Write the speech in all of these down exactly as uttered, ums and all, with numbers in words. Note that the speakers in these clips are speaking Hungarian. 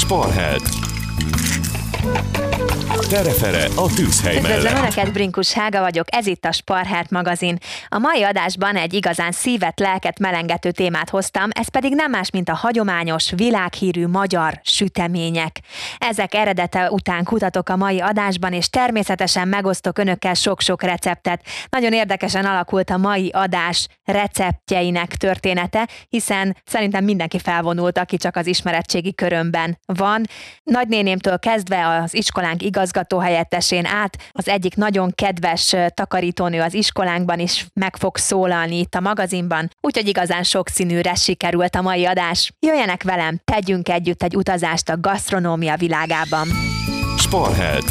Sparheld. Terefere a tűzhely mellett. Üdvözlöm Önöket, Brinkus Hága vagyok, ez itt a Sparheld magazin. A mai adásban egy igazán szívet, lelket melengető témát hoztam, ez pedig nem más, mint a hagyományos, világhírű magyar sütemények. Ezek eredete után kutatok a mai adásban, és természetesen megosztok Önökkel sok-sok receptet. Nagyon érdekesen alakult a mai adás receptjeinek története, hiszen szerintem mindenki felvonult, aki csak az ismeretségi körömben van. Nagynénémtől kezdve az iskolánk igazgatóhelyettesén át, az egyik nagyon kedves takarítónő az iskolánkban is meg fog szólalni itt a magazinban, úgyhogy igazán sokszínűre sikerült a mai adás. Jöjjenek velem, tegyünk együtt egy utazást a gasztronómia világában. Sparheld.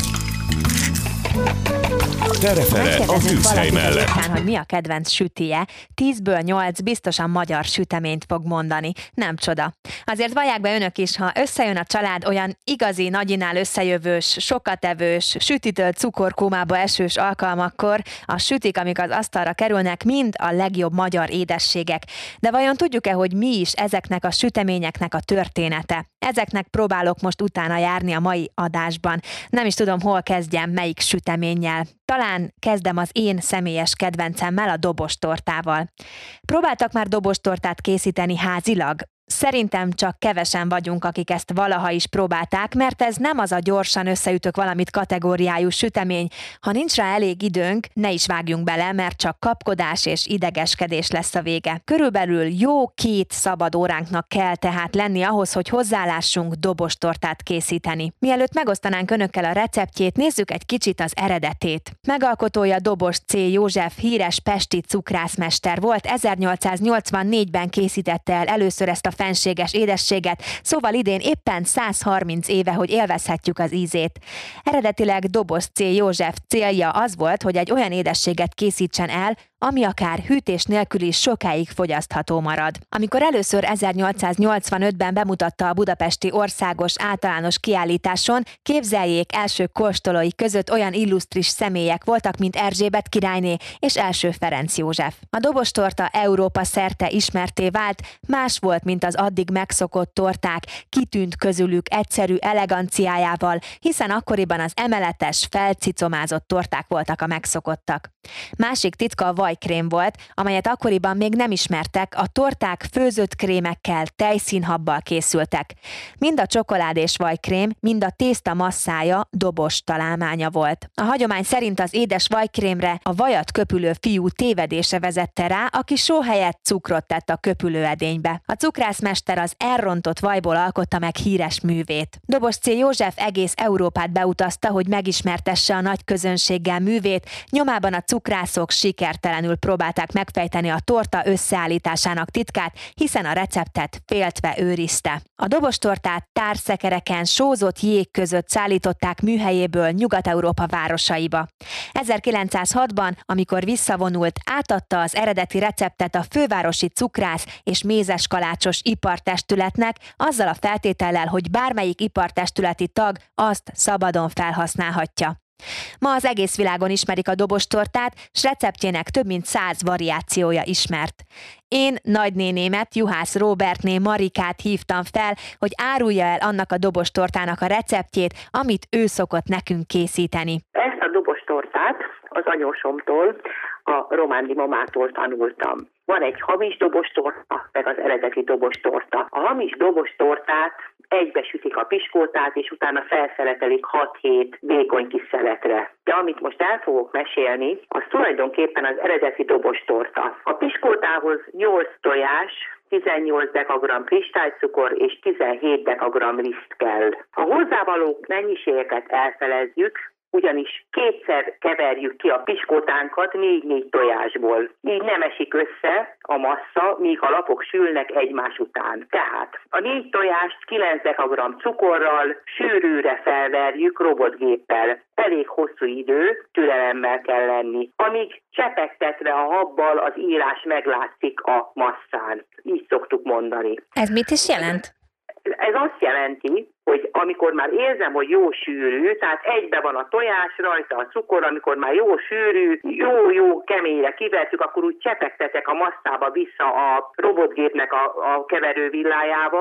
Terefere a tűzhely mellett. Után, hogy mi a kedvenc sütije, tízből nyolc biztosan magyar süteményt fog mondani. Nem csoda. Azért vallják be önök is, ha összejön a család olyan igazi, nagyinál összejövős, sokatevős, sütitől cukorkómába esős alkalmakkor, a sütik, amik az asztalra kerülnek, mind a legjobb magyar édességek. De vajon tudjuk-e, hogy mi is ezeknek a süteményeknek a története? Ezeknek próbálok most utána járni a mai adásban. Nem is tudom, hol kezdjem, melyik süteménnyel. Talán kezdem az én személyes kedvencemmel, a dobostortával. Próbáltak már dobostortát készíteni házilag? Szerintem csak kevesen vagyunk, akik ezt valaha is próbálták, mert ez nem az a gyorsan összeütök valamit kategóriájú sütemény. Ha nincs rá elég időnk, ne is vágjunk bele, mert csak kapkodás és idegeskedés lesz a vége. Körülbelül jó két szabad óránknak kell tehát lenni ahhoz, hogy hozzálássunk dobostortát készíteni. Mielőtt megosztanánk önökkel a receptjét, nézzük egy kicsit az eredetét. Megalkotója Dobos C. József, híres pesti cukrászmester volt, ezernyolcszáznyolcvannégyben készítette el először ezt a fenséges édességet, szóval idén éppen száz harminc éve, hogy élvezhetjük az ízét. Eredetileg Dobos C. József célja az volt, hogy egy olyan édességet készítsen el, ami akár hűtés nélkül is sokáig fogyasztható marad. Amikor először ezernyolcszáznyolcvanötben bemutatta a budapesti országos általános kiállításon, képzeljék, első kóstolói között olyan illusztris személyek voltak, mint Erzsébet királyné és első Ferenc József. A dobostorta Európa szerte ismertté vált, más volt, mint az addig megszokott torták, kitűnt közülük egyszerű eleganciájával, hiszen akkoriban az emeletes, felcicomázott torták voltak a megszokottak. Másik titka a vajkrém volt, amelyet akkoriban még nem ismertek, a torták főzött krémekkel, tejszínhabbal készültek. Mind a csokoládés vajkrém, mind a tészta masszája dobos találmánya volt. A hagyomány szerint az édes vajkrémre a vajat köpülő fiú tévedése vezette rá, aki só helyett cukrot tett a köpülő edénybe. A cukrászmester az elrontott vajból alkotta meg híres művét. Dobos C. József egész Európát beutazta, hogy megismertesse a nagy közönséggel művét, nyomában a cukrászok sikertelenül próbálták megfejteni a torta összeállításának titkát, hiszen a receptet féltve őrizte. A dobostortát társzekereken, sózott jég között szállították műhelyéből Nyugat-Európa városaiba. ezerkilencszázhatban, amikor visszavonult, átadta az eredeti receptet a fővárosi cukrász és mézeskalácsos ipartestületnek, azzal a feltétellel, hogy bármelyik ipartestületi tag azt szabadon felhasználhatja. Ma az egész világon ismerik a dobostortát, s receptjének több mint száz variációja ismert. Én nagynénémet, Juhász Róbertné Marikát hívtam fel, hogy árulja el annak a dobostortának a receptjét, amit ő szokott nekünk készíteni. Ezt a dobostortát az anyósomtól, a romándi mamától tanultam. Van egy hamis dobostorta, meg az eredeti dobostorta. A hamis dobostortát egybesütik a piskótát, és utána felszeletelik hat-hét vékony kis szeletre. De amit most el fogok mesélni, az tulajdonképpen az eredeti dobostorta. A piskótához nyolc tojás, tizennyolc dekagramm kristálycukor és tizenhét dekagramm liszt kell. A hozzávaló mennyiségeket elfelezzük, ugyanis kétszer keverjük ki a piskótánkat négy-négy tojásból. Így nem esik össze a massza, míg a lapok sülnek egymás után. Tehát a négy tojást kilenc dekagramm cukorral, sűrűre felverjük robotgéppel. Elég hosszú idő, türelemmel kell lenni, amíg csepegtetve a habbal az írás meglátszik a masszán. Így szoktuk mondani. Ez mit is jelent? Ez azt jelenti, hogy amikor már érzem, hogy jó sűrű, tehát egybe van a tojás, rajta a cukor, amikor már jó sűrű, jó-jó keményre kivertük, akkor úgy csepegtetek a masszába vissza a robotgépnek a, a keverővillájával,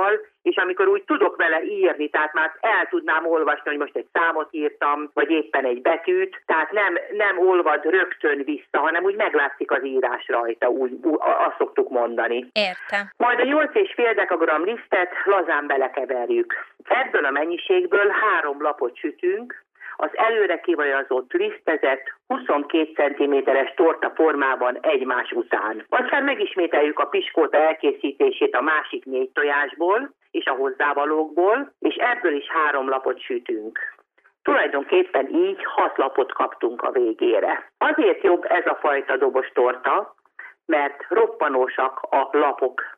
és amikor úgy tudok vele írni, tehát már el tudnám olvasni, hogy most egy számot írtam, vagy éppen egy betűt, tehát nem, nem olvad rögtön vissza, hanem úgy meglátszik az írás rajta, úgy, úgy azt szoktuk mondani. Értem. Majd a nyolc és fél dekagram lisztet lazán belekeverjük. Ebből a mennyiségből három lapot sütünk, az előre kivajazott lisztezett huszonkét centiméteres torta formában egymás után. Aztán megismételjük a piskóta elkészítését a másik négy tojásból és a hozzávalókból, és ebből is három lapot sütünk. Tulajdonképpen így hat lapot kaptunk a végére. Azért jobb ez a fajta dobostorta, mert roppanósak a lapok.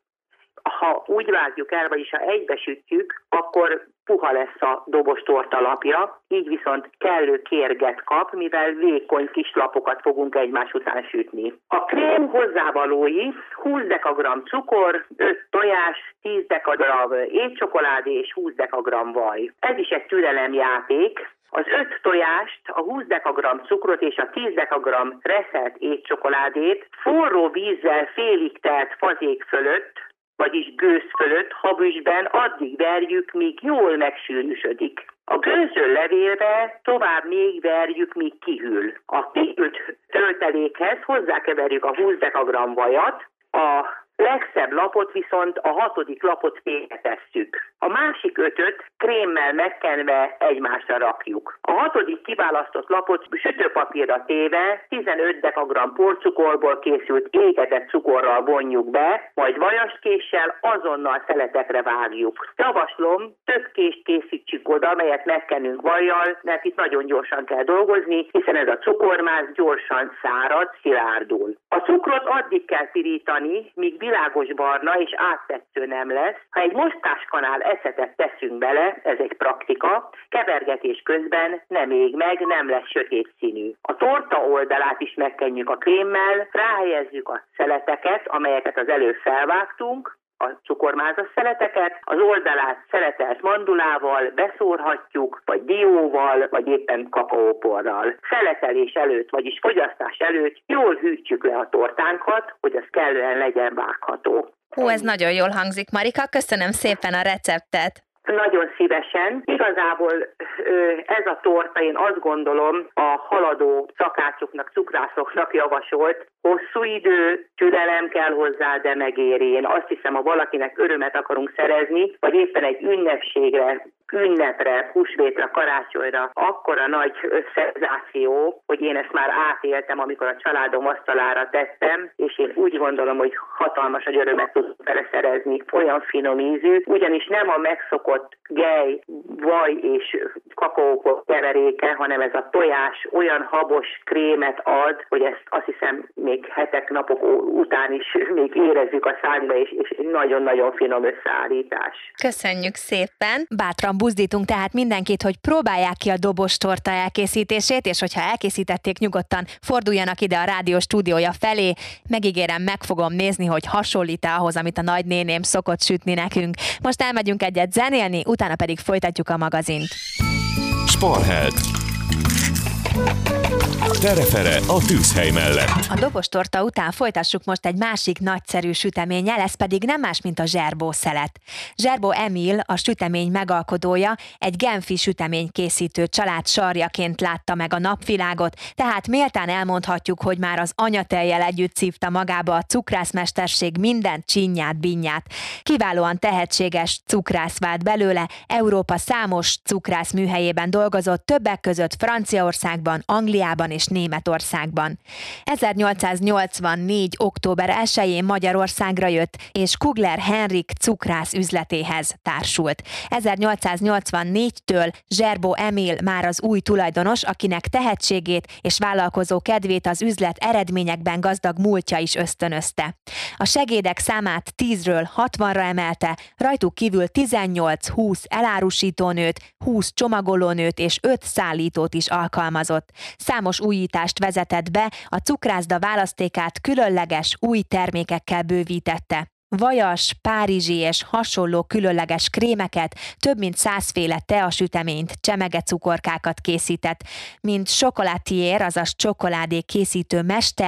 Ha úgy vágjuk el, vagyis ha egybesütjük, akkor puha lesz a dobostorta lapja, így viszont kellő kérget kap, mivel vékony kis lapokat fogunk egymás után sütni. A krém hozzávalói húsz dekagram cukor, öt tojás, tíz dekagram étcsokoládé és húsz dekagram vaj. Ez is egy türelemjáték. Az öt tojást, a húsz dekagram cukrot és a tíz dekagram reszelt étcsokoládét forró vízzel félig telt fazék fölött, vagyis gőz fölött, habüsben addig verjük, míg jól megsűrűsödik. A gőzöl levélre tovább még verjük, míg kihűl. A kihűlt töltelékhez hozzákeverjük a húsz dekagram vajat, a legszebb lapot viszont a hatodik lapot félretesszük. A másik ötöt krémmel megkenve egymásra rakjuk. A hatodik kiválasztott lapot sütőpapírra téve tizenöt dekagram porcukorból készült égetett cukorral vonjuk be, majd vajaskéssel azonnal szeletekre vágjuk. Javaslom, több kést készítsük oda, melyet megkenünk vajjal, mert itt nagyon gyorsan kell dolgozni, hiszen ez a cukormáz gyorsan szárad, szilárdul. A cukrot addig kell pirítani, míg világos barna és áttetsző nem lesz. Ha egy mostáskanál eszetet teszünk bele, ez egy praktika, kevergetés közben nem ég meg, nem lesz sötét színű. A torta oldalát is megkenjük a krémmel, ráhelyezzük a szeleteket, amelyeket az előbb felvágtunk, a cukormázas szeleteket, az oldalát szeletelt mandulával beszórhatjuk, vagy dióval, vagy éppen kakaóporral. Szeletelés előtt, vagyis fogyasztás előtt jól hűtjük le a tortánkat, hogy az kellően legyen vágható. Hú, ez nagyon jól hangzik, Marika, köszönöm szépen a receptet. Nagyon szívesen. Igazából ez a torta, én azt gondolom, a haladó szakácsoknak, cukrászoknak javasolt. Hosszú idő, türelem kell hozzá, de megéri. Én azt hiszem, ha valakinek örömet akarunk szerezni, vagy éppen egy ünnepségre, ünnepre, húsvétre, karácsonyra, akkora nagy szenzáció, hogy én ezt már átéltem, amikor a családom asztalára tettem, és én úgy gondolom, hogy hatalmas nagy örömet tudok vele szerezni. Olyan finom ízű, ugyanis nem a megszokott gej, vaj és kakaópor keveréke, hanem ez a tojás olyan habos krémet ad, hogy ezt azt hiszem még hetek, napok után is még érezzük a szánkba, és, és nagyon-nagyon finom összeállítás. Köszönjük szépen! Bátran buzdítunk tehát mindenkit, hogy próbálják ki a dobostorta elkészítését, és hogyha elkészítették, nyugodtan forduljanak ide a rádió stúdiója felé. Megígérem, meg fogom nézni, hogy hasonlít-e ahhoz, amit a nagynéném szokott sütni nekünk. Most elmegyünk egyet zenélni, utána pedig folytatjuk a magazint. Sportheld. Terefere a tűzhely mellett. A dobostorta után folytassuk most egy másik nagyszerű süteménnyel, ez pedig nem más, mint a zserbószelet. Zserbó Emil, a sütemény megalkotója, egy genfi süteménykészítő család sarjaként látta meg a napvilágot, tehát méltán elmondhatjuk, hogy már az anyatejjel együtt szívta magába a cukrászmesterség minden csinyát, binyát. Kiválóan tehetséges cukrász vált belőle, Európa számos cukrász műhelyében dolgozott, többek között Franciaországban, Angliában és Németországban. ezernyolcszáznyolcvannégy. október elsején Magyarországra jött, és Kugler Henrik cukrász üzletéhez társult. ezernyolcszáznyolcvannégytől Zserbó Emil már az új tulajdonos, akinek tehetségét és vállalkozó kedvét az üzlet eredményekben gazdag múltja is ösztönözte. A segédek számát tízről hatvanra emelte, rajtuk kívül tizennyolc-húsz elárusítónőt, húsz csomagolónőt és öt szállítót is alkalmazott. Számos újítást vezetett be, a cukrászda választékát különleges új termékekkel bővítette. Vajas, párizsi és hasonló különleges krémeket, több mint százféle teasüteményt, csemegecukorkákat készített, mint chocolatier, azaz csokoládé készítő mester,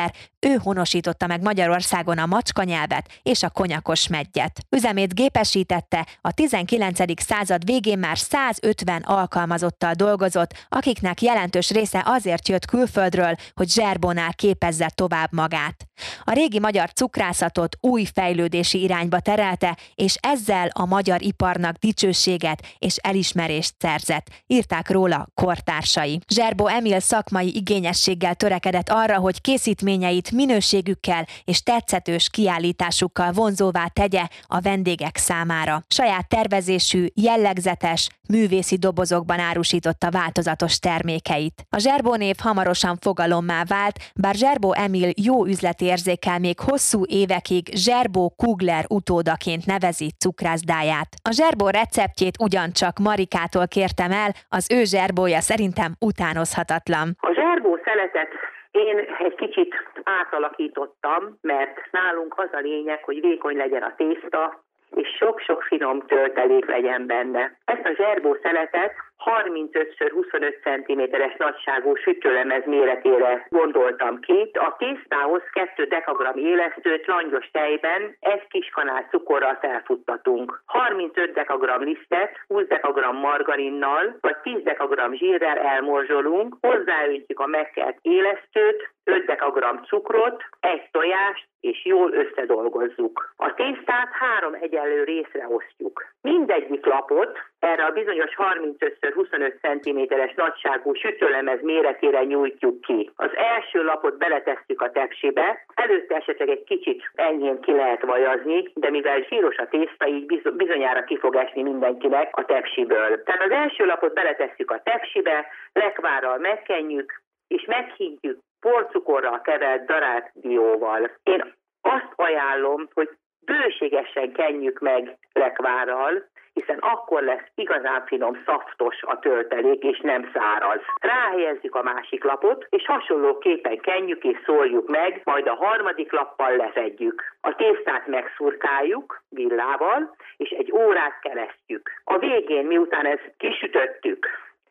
ő honosította meg Magyarországon a macskanyelvet és a konyakos meggyet. Üzemét gépesítette, a tizenkilencedik század végén már százötven alkalmazottal dolgozott, akiknek jelentős része azért jött külföldről, hogy zserbónál képezze tovább magát. A régi magyar cukrászatot új fejlődési irányba terelte, és ezzel a magyar iparnak dicsőséget és elismerést szerzett, írták róla kortársai. Zserbó Emil szakmai igényességgel törekedett arra, hogy készítményeit minőségükkel és tetszetős kiállításukkal vonzóvá tegye a vendégek számára. Saját tervezésű, jellegzetes, művészi dobozokban árusította változatos termékeit. A Zserbó név hamarosan fogalommá vált, bár Zserbó Emil jó üzleti érzékkel még hosszú évekig Zserbó Kugler utódaként nevezi cukrászdáját. A Zserbó receptjét ugyancsak Marikától kértem el, az ő zserbója szerintem utánozhatatlan. A zserbó szeletet én egy kicsit átalakítottam, mert nálunk az a lényeg, hogy vékony legyen a tészta, és sok-sok finom töltelék legyen benne. Ezt a zserbó szeletet harmincöt szor huszonöt centiméteres nagyságú sütőlemez méretére gondoltam ki. A tésztához két dekagramm élesztőt langyos tejben egy kis kanál cukorral felfuttatunk. harmincöt dekagramm lisztet húsz dekagramm margarinnal vagy tíz dekagramm zsírrel elmorzsolunk, hozzáöntjük a megkelt élesztőt, öt dekagramm cukrot, egy tojást, és jól összedolgozzuk. A tésztát három egyenlő részre osztjuk. Mindegyik lapot erre a bizonyos harmincöt szor huszonöt centiméteres nagyságú sütőlemez méretére nyújtjuk ki. Az első lapot beletesszük a tepsibe, előtte esetleg egy kicsit enyhén ki lehet vajazni, de mivel zsíros a tészta, így bizonyára ki fog esni mindenkinek a tepsiből. Tehát az első lapot beletesszük a tepsibe, lekvárral megkenjük, és meghintjük porcukorral kevert darált dióval. Én azt ajánlom, hogy bőségesen kenjük meg lekvárral, hiszen akkor lesz igazán finom, szaftos a töltelék, és nem száraz. Ráhelyezzük a másik lapot, és hasonlóképpen kenjük és szórjuk meg, majd a harmadik lappal lefedjük. A tésztát megszurkáljuk villával, és egy órát keresztjük. A végén, miután ezt kisütöttük,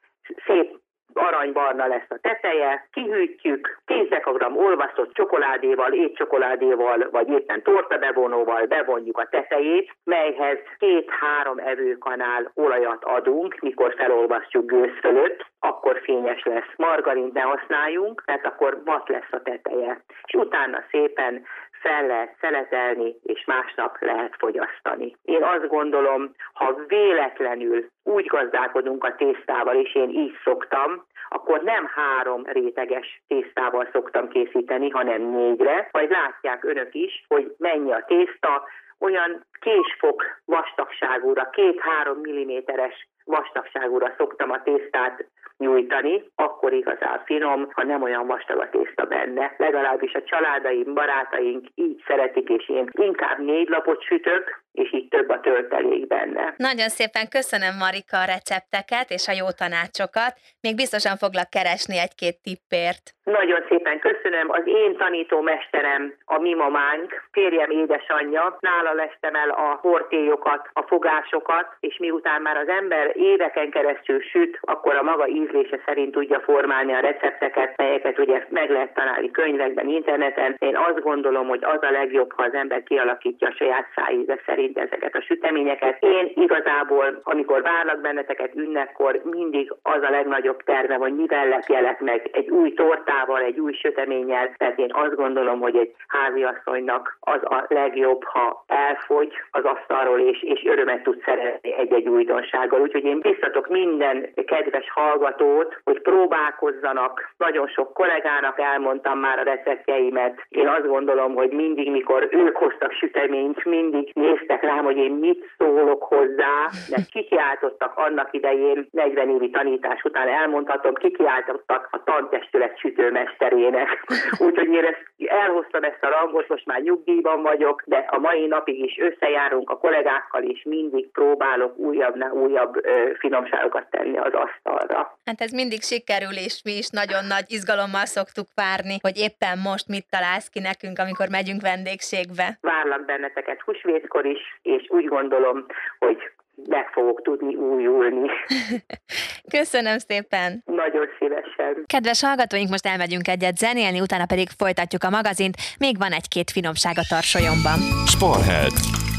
szép aranybarna lesz a teteje, kihűtjük, tíz dekagramm olvasztott csokoládéval, étcsokoládéval, vagy éppen tortabevonóval bevonjuk a tetejét, melyhez két-három evőkanál olajat adunk, mikor felolvasztjuk gőz fölött, akkor fényes lesz. Margarint ne használjunk, mert akkor mat lesz a teteje. És utána szépen fel lehet szeletelni, és másnap lehet fogyasztani. Én azt gondolom, ha véletlenül úgy gazdálkodunk a tésztával, és én így szoktam, akkor nem három réteges tésztával szoktam készíteni, hanem négyre, majd látják önök is, hogy mennyi a tészta, olyan késfok vastagságúra, két-három milliméteres vastagságúra szoktam a tésztát nyújtani, akkor igazán finom, ha nem olyan vastag a tészta benne. Legalábbis a családaim, barátaink így szeretik, és én inkább négy lapot sütök, és így több a töltelék benne. Nagyon szépen köszönöm, Marika, a recepteket és a jó tanácsokat. Még biztosan foglak keresni egy-két tippért. Nagyon szépen köszönöm. Az én tanítómesterem, a mi mamánk, férjem édesanyja, nála lestem el a hortélyokat, a fogásokat, és miután már az ember éveken keresztül süt, akkor a maga ízlése szerint tudja formálni a recepteket, melyeket ugye meg lehet találni könyvekben, interneten. Én azt gondolom, hogy az a legjobb, ha az ember kialakítja a saját szájíze szerint ezeket a süteményeket. Én igazából, amikor várlak benneteket ünnepkor, mindig az a legnagyobb terve, hogy mivel lepjelek meg egy új tortával, egy új süteménnyel, tehát én azt gondolom, hogy egy háziasszonynak az a legjobb, ha elfogy az asztalról, és, és örömet tud szerezni egy-egy újdonsággal. Úgyhogy én biztatok minden kedves hallgatót, hogy próbálkozzanak. Nagyon sok kollégának elmondtam már a receptjeimet. Én azt gondolom, hogy mindig, mikor ők hoztak süteményt, mindig néztek rám, hogy én mit szólok hozzá, mert kikiáltottak annak idején, negyven évi tanítás után elmondhatom, kikiáltottak a tantestület sütőmesterének. Úgyhogy én ezt, elhoztam ezt a rangot, most már nyugdíjban vagyok, de a mai napig is összejárunk a kollégákkal, és mindig próbálok újabbnál újabb ö, finomságokat tenni az asztalra. Hát ez mindig sikerül, és mi is nagyon nagy izgalommal szoktuk várni, hogy éppen most mit találsz ki nekünk, amikor megyünk vendégségbe. Várlak benneteket húsvétkor is, és úgy gondolom, hogy meg fogok tudni újulni. Köszönöm szépen! Nagyon szívesen. Kedves hallgatóink, most elmegyünk egyet zenélni, utána pedig folytatjuk a magazint. Még van egy-két finomság a tarsolyomban. Sportheld.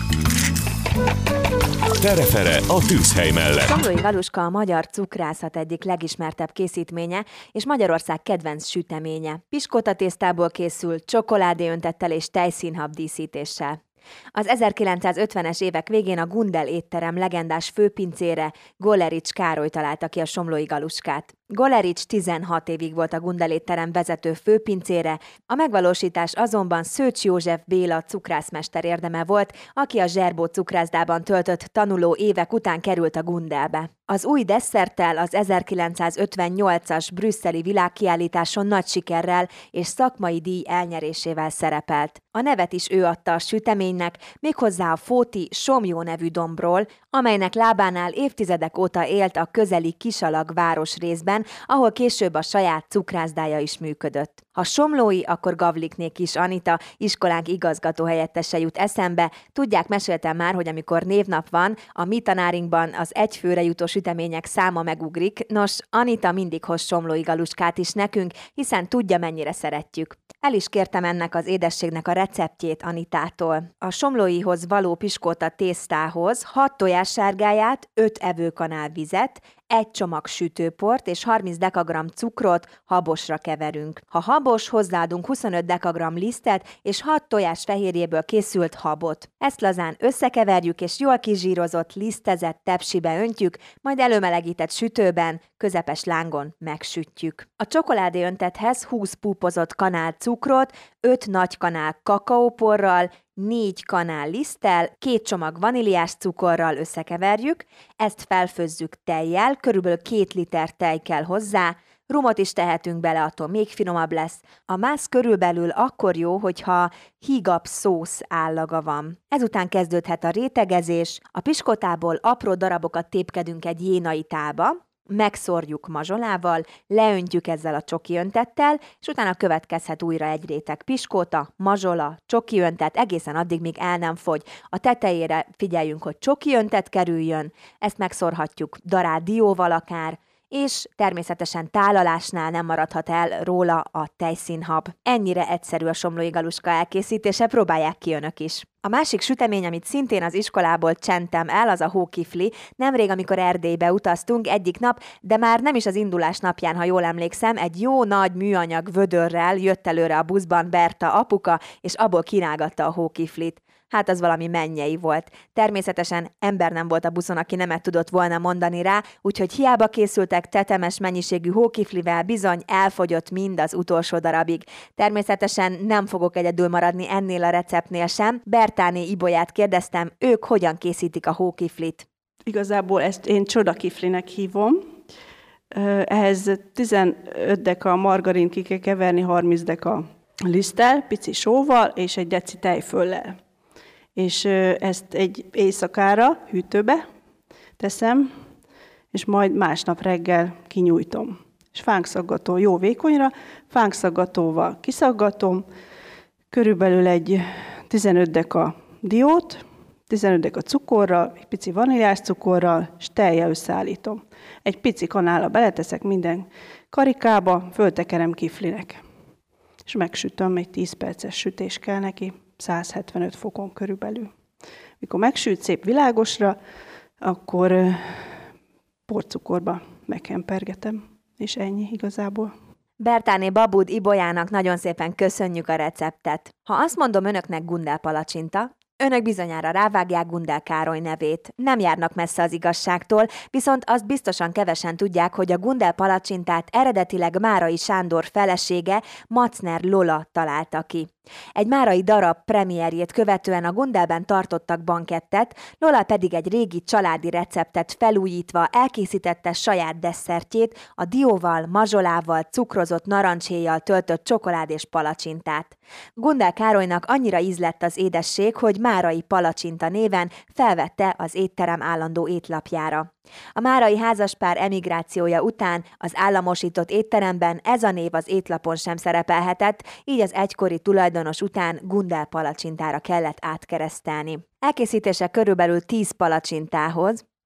Terefere a tűzhely mellett. Somlói Galuska a magyar cukrászat egyik legismertebb készítménye, és Magyarország kedvenc süteménye. Piskóta tésztából készül, csokoládé öntettel és tejszínhab díszítéssel. Az ezerkilencszázötvenes évek végén a Gundel étterem legendás főpincére, Gollerics Károly találta ki a somlói galuskát. Gollerics tizenhat évig volt a Gundel étterem vezető főpincére, a megvalósítás azonban Szőcs József Béla cukrászmester érdeme volt, aki a Zserbó cukrászdában töltött tanuló évek után került a Gundelbe. Az új desszerttel az ezerkilencszázötvennyolcas brüsszeli világkiállításon nagy sikerrel és szakmai díj elnyerésével szerepelt. A nevet is ő adta a süteménynek, méghozzá a Fóti Somjó nevű dombról, amelynek lábánál évtizedek óta élt a közeli Kisalag városrészben, ahol később a saját cukrászdája is működött. Ha somlói, akkor Gavlikné Kis Anita, iskolánk igazgató helyettese jut eszembe. Tudják, meséltem már, hogy amikor névnap van, a mi tanárinkban az egyfőre jutó sütemények száma megugrik. Nos, Anita mindig hoz somlói galuskát is nekünk, hiszen tudja, mennyire szeretjük. El is kértem ennek az édességnek a receptjét Anitától. A somlóihoz való piskóta tésztához hat tojássárgáját, öt evőkanál vizet, egy csomag sütőport és harminc dekagramm cukrot habosra keverünk. Ha habos, hozzáadunk huszonöt dekagramm lisztet és hat tojás fehérjéből készült habot. Ezt lazán összekeverjük és jól kizsírozott, lisztezett tepsibe öntjük, majd előmelegített sütőben, közepes lángon megsütjük. A csokoládé öntethez húsz púpozott kanál cukrot, öt nagy kanál kakaóporral, négy kanál liszttel, két csomag vaníliás cukorral összekeverjük, ezt felfőzzük tejjel, körülbelül két liter tej kell hozzá, rumot is tehetünk bele, attól még finomabb lesz. A mász körülbelül akkor jó, hogyha hígabb szósz állaga van. Ezután kezdődhet a rétegezés, a piskotából apró darabokat tépkedünk egy jénai tálba, megszórjuk mazsolával, leöntjük ezzel a csoki öntettel, és utána következhet újra egy réteg piskóta, mazsola, csoki öntet, egészen addig, míg el nem fogy. A tetejére figyeljünk, hogy csoki öntet kerüljön, ezt megszórhatjuk darált dióval akár, és természetesen tálalásnál nem maradhat el róla a tejszínhab. Ennyire egyszerű a somlói galuska elkészítése, próbálják ki önök is. A másik sütemény, amit szintén az iskolából csentem el, az a hókifli. Nemrég, amikor Erdélybe utaztunk egyik nap, de már nem is az indulás napján, ha jól emlékszem, egy jó nagy műanyag vödörrel jött előre a buszban Berta apuka, és abból kirágatta a hókiflit. Hát az valami mennyei volt. Természetesen ember nem volt a buszon, aki nemet tudott volna mondani rá, úgyhogy hiába készültek tetemes mennyiségű hókiflivel, bizony elfogyott mind az utolsó darabig. Természetesen nem fogok egyedül maradni ennél a receptnél sem. Bertáné Ibolyát kérdeztem, ők hogyan készítik a hókiflit. Igazából ezt én csodakiflinek hívom. Ehhez tizenöt deka margarin ki kell keverni, harminc deka liszttel, pici sóval és egy deci tejföllel. És ezt egy éjszakára hűtőbe teszem, és majd másnap reggel kinyújtom. És fánkszaggató jó vékonyra, fánkszaggatóval kiszaggatom, körülbelül egy tizenöt deka diót, tizenöt deka cukorral, egy pici vaníliás cukorral, és tejjel összeállítom. Egy pici kanállal beleteszek minden karikába, föltekerem kiflinek. És megsütöm, egy tíz perces sütés kell neki, száz hetvenöt fokon körülbelül. Mikor megsüt szép világosra, akkor porcukorba meghempergetem, és ennyi igazából. Bertáné Babud Ibolyának nagyon szépen köszönjük a receptet. Ha azt mondom önöknek Gundel palacsinta, önök bizonyára rávágják Gundel Károly nevét. Nem járnak messze az igazságtól, viszont azt biztosan kevesen tudják, hogy a Gundel palacsintát eredetileg Márai Sándor felesége, Macner Lola találta ki. Egy márai darab premierjét követően a Gundelben tartottak bankettet, Lola pedig egy régi családi receptet felújítva elkészítette saját desszertjét, a dióval, mazsolával, cukrozott narancshéjjal töltött csokoládés palacsintát. Gundel Károlynak annyira ízlett az édesség, hogy Márai palacsinta néven felvette az étterem állandó étlapjára. A márai házaspár emigrációja után az államosított étteremben ez a név az étlapon sem szerepelhetett, így az egykori tulajdonos után Gundel palacsintára kellett átkeresztelni. Elkészítése körülbelül tíz palacsintához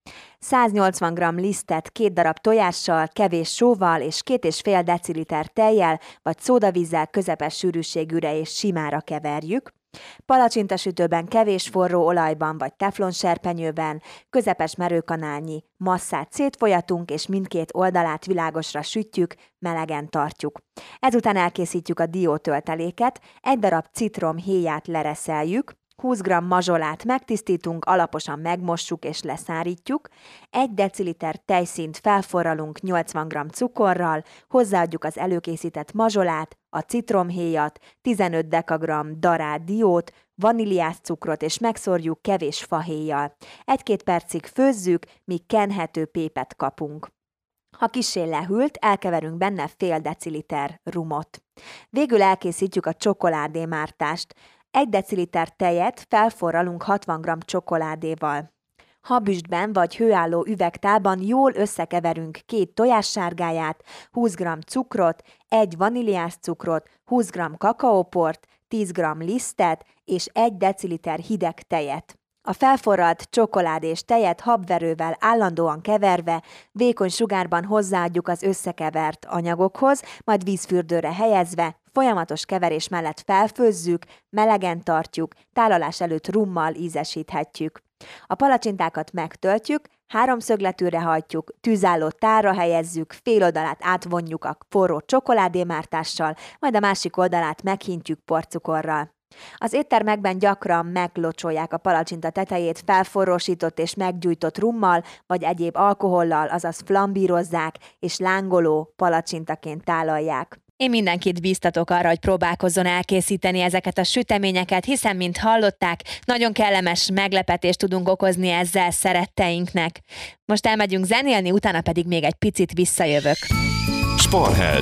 száznyolcvan gramm lisztet két darab tojással, kevés sóval és két és fél deciliter tejjel vagy szódavízzel közepes sűrűségűre és simára keverjük. Palacsintasütőben kevés forró olajban vagy teflonserpenyőben közepes merőkanálnyi masszát szétfolyatunk, és mindkét oldalát világosra sütjük, melegen tartjuk. Ezután elkészítjük a diótölteléket, egy darab citrom héját lereszeljük, húsz gramm mazsolát megtisztítunk, alaposan megmossuk és leszárítjuk, egy deciliter tejszínt felforralunk nyolcvan gramm cukorral, hozzáadjuk az előkészített mazsolát, a citromhéjat, tizenöt dekagramm darált diót, vaníliás cukrot és megszórjuk kevés fahéjjal. Egy-két percig főzzük, míg kenhető pépet kapunk. Ha kissé lehűlt, elkeverünk benne fél deciliter rumot. Végül elkészítjük a csokoládémártást. Egy deciliter tejet felforralunk hatvan gramm csokoládéval. Habüstben vagy hőálló üvegtálban jól összekeverünk két tojássárgáját, húsz gramm cukrot, egy vaníliás cukrot, húsz gramm kakaóport, tíz gramm lisztet és egy deciliter hideg tejet. A felforralt csokoládés tejet habverővel állandóan keverve, vékony sugárban hozzáadjuk az összekevert anyagokhoz, majd vízfürdőre helyezve, folyamatos keverés mellett felfőzzük, melegen tartjuk, tálalás előtt rummal ízesíthetjük. A palacsintákat megtöltjük, háromszögletűre hajtjuk, tűzálló tálra helyezzük, fél oldalát átvonjuk a forró csokoládémártással, majd a másik oldalát meghintjük porcukorral. Az éttermekben gyakran meglocsolják a palacsinta tetejét felforrósított és meggyújtott rummal, vagy egyéb alkohollal, azaz flambírozzák, és lángoló palacsintaként tálalják. Én mindenkit bíztatok arra, hogy próbálkozzon elkészíteni ezeket a süteményeket, hiszen, mint hallották, nagyon kellemes meglepetést tudunk okozni ezzel szeretteinknek. Most elmegyünk zenélni, utána pedig még egy picit visszajövök. Sparheld.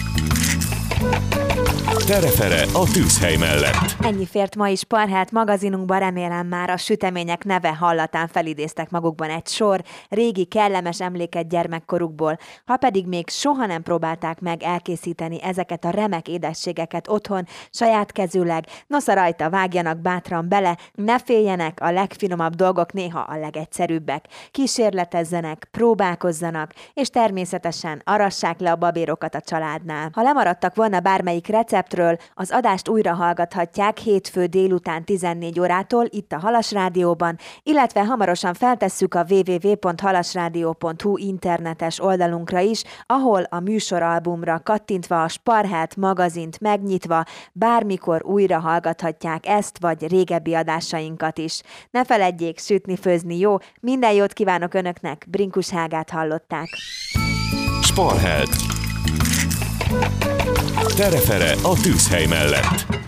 Terefere a tűzhely mellett. Ennyi fért ma is Sparheld magazinunkban, remélem már a sütemények neve hallatán felidéztek magukban egy sor régi kellemes emléket gyermekkorukból. Ha pedig még soha nem próbálták meg elkészíteni ezeket a remek édességeket otthon, saját kezűleg, nosza rajta, vágjanak bátran bele, ne féljenek, a legfinomabb dolgok néha a legegyszerűbbek. Kísérletezzenek, próbálkozzanak, és természetesen arassák le a babérokat a családnál. Ha lemaradtak volna bármelyik receptről, az adást újra hallgathatják hétfő délután tizennégy órától itt a Halas Rádióban, illetve hamarosan feltesszük a double-u double-u double-u pont halasradio pont hu internetes oldalunkra is, ahol a műsoralbumra kattintva, a Sparheld magazint megnyitva bármikor újra hallgathatják ezt vagy régebbi adásainkat is. Ne feledjék sütni, főzni, jó? Minden jót kívánok Önöknek, Brinkus Hágát hallották. Sparheld. Terefere a tűzhely mellett.